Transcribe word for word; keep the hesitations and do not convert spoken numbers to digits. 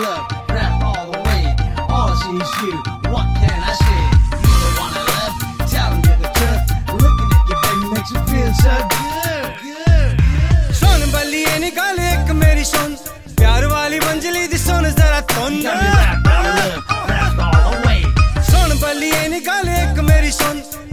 look, rap all the way. All I see is you. What can I say? You don't wanna love, tell me the truth. Looking at you, baby, makes me feel so good, good, good. सुन बलिए निकाल एक मेरी सुन, प्यार वाली मंजली दी सुन जरा तुन। Tell me rap all the look, rap all the way. सुन बलिए निकाल एक मेरी सुन,